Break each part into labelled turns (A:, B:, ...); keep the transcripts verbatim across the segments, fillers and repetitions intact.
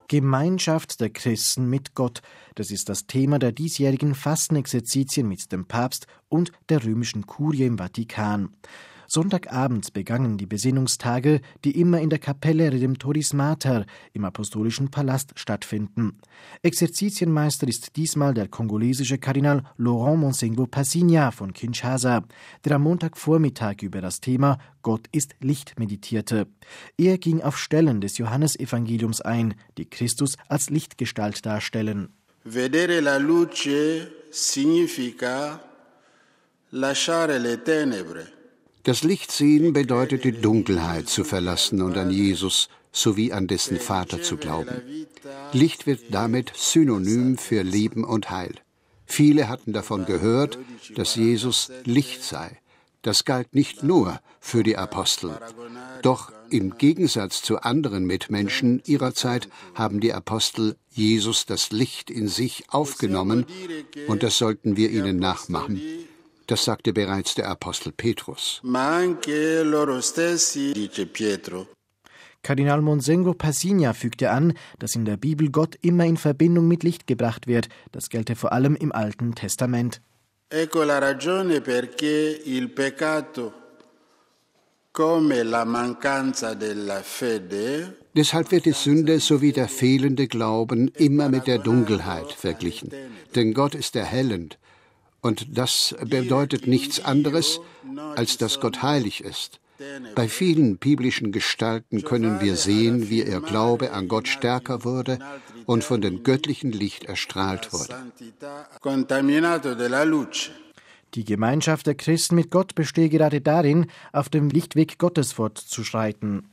A: Gemeinschaft der Christen mit Gott, das ist das Thema der diesjährigen Fastenexerzitien mit dem Papst und der römischen Kurie im Vatikan. Sonntagabend begannen die Besinnungstage, die immer in der Kapelle Redemptoris Mater im Apostolischen Palast stattfinden. Exerzitienmeister ist diesmal der kongolesische Kardinal Laurent Monsengwo Passigna von Kinshasa, der am Montagvormittag über das Thema Gott ist Licht meditierte. Er ging auf Stellen des Johannesevangeliums ein, die Christus als Lichtgestalt darstellen.
B: Vedere la luce significa lasciare le tenebre.
C: Das Lichtsehen bedeutet, die Dunkelheit zu verlassen und an Jesus sowie an dessen Vater zu glauben. Licht wird damit synonym für Leben und Heil. Viele hatten davon gehört, dass Jesus Licht sei. Das galt nicht nur für die Apostel. Doch im Gegensatz zu anderen Mitmenschen ihrer Zeit haben die Apostel Jesus das Licht in sich aufgenommen, und das sollten wir ihnen nachmachen. Das sagte bereits der Apostel Petrus.
A: Kardinal Monsengwo Passigna fügte an, dass in der Bibel Gott immer in Verbindung mit Licht gebracht wird. Das gelte vor allem im Alten Testament.
B: Ecco la ragione perché il peccato come la mancanza della fede.
C: Deshalb wird die Sünde sowie der fehlende Glauben immer mit der Dunkelheit verglichen. Denn Gott ist erhellend. Und das bedeutet nichts anderes, als dass Gott heilig ist. Bei vielen biblischen Gestalten können wir sehen, wie ihr Glaube an Gott stärker wurde und von dem göttlichen Licht erstrahlt wurde.
A: Die Gemeinschaft der Christen mit Gott bestehe gerade darin, auf dem Lichtweg Gottes fortzuschreiten.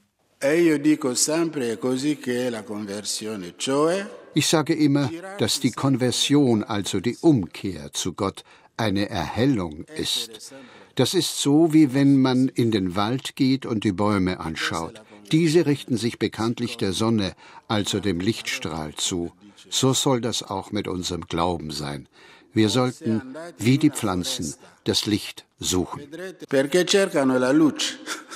C: Ich sage immer, dass die Konversion, also die Umkehr zu Gott, eine Erhellung ist. Das ist so, wie wenn man in den Wald geht und die Bäume anschaut. Diese richten sich bekanntlich der Sonne, also dem Lichtstrahl, zu. So soll das auch mit unserem Glauben sein. Wir sollten, wie die Pflanzen, das Licht suchen.
B: Perché cercano la luce.